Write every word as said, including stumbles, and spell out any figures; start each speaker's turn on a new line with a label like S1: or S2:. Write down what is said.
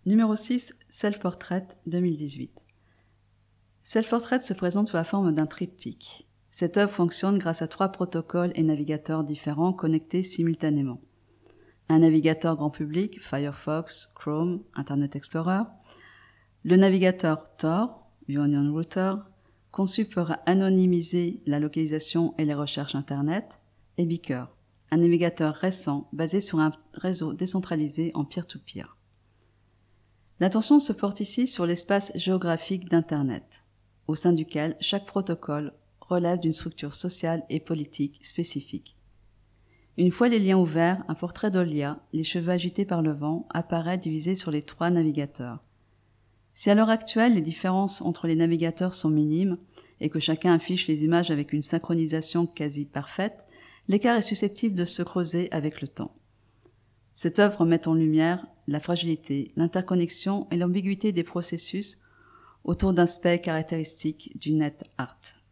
S1: Numéro six, Self-Portrait deux mille dix-huit. Self-Portrait se présente sous la forme d'un triptyque. Cette œuvre fonctionne grâce à trois protocoles et navigateurs différents connectés simultanément. Un navigateur grand public, Firefox, Chrome, Internet Explorer. Le navigateur Tor, Onion Router, conçu pour anonymiser la localisation et les recherches Internet. Et Beaker, un navigateur récent basé sur un réseau décentralisé en peer-to-peer. L'attention se porte ici sur l'espace géographique d'Internet, au sein duquel chaque protocole relève d'une structure sociale et politique spécifique. Une fois les liens ouverts, un portrait d'Olia, les cheveux agités par le vent, apparaît divisé sur les trois navigateurs. Si à l'heure actuelle les différences entre les navigateurs sont minimes et que chacun affiche les images avec une synchronisation quasi parfaite, l'écart est susceptible de se creuser avec le temps. Cette œuvre met en lumière la fragilité, l'interconnexion et l'ambiguïté des processus autour d'aspects caractéristiques du net art.